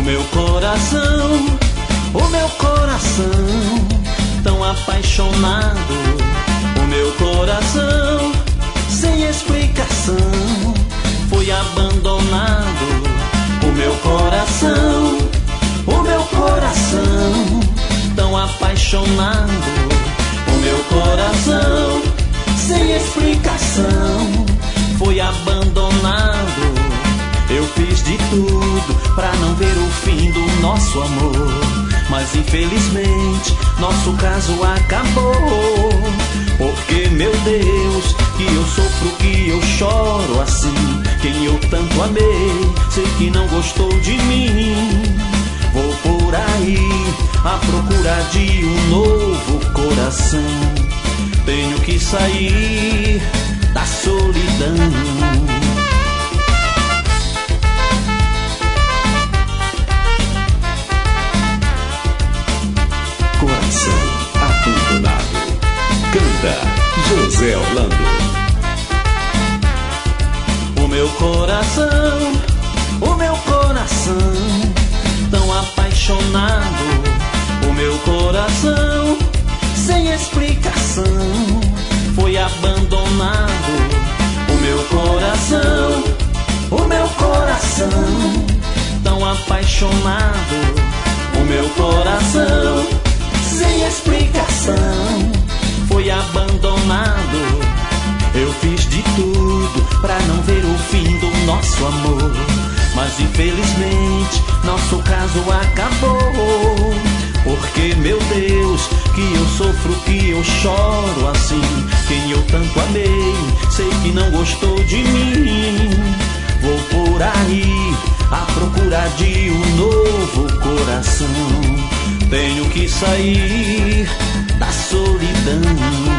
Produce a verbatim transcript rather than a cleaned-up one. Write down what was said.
meu coração, o meu coração, tão apaixonado. O meu coração, sem explicação, foi abandonado. O meu coração, o meu coração, tão apaixonado. O meu coração, sem explicação, foi abandonado. Eu fiz de tudo pra não ver o fim do nosso amor, mas infelizmente nosso caso acabou. Porque, meu Deus, que eu sofro, que eu choro assim. Quem eu tanto amei, sei que não gostou de mim. Vou por aí à procura de um novo coração. Tenho que sair da solidão. Coração abandonado. Canta José Orlando. O meu coração, o meu coração, tão apaixonado. O meu coração, sem explicação, foi abandonado. O meu coração, o meu coração, tão apaixonado. O meu coração, sem explicação, foi abandonado. Eu fiz de tudo pra não ver o fim do nosso amor, mas infelizmente nosso caso acabou. Porque, meu Deus, que eu sofro, que eu choro assim. Quem eu tanto amei, sei que não gostou de mim. Vou por aí à procura de um novo coração. Tenho que sair da solidão.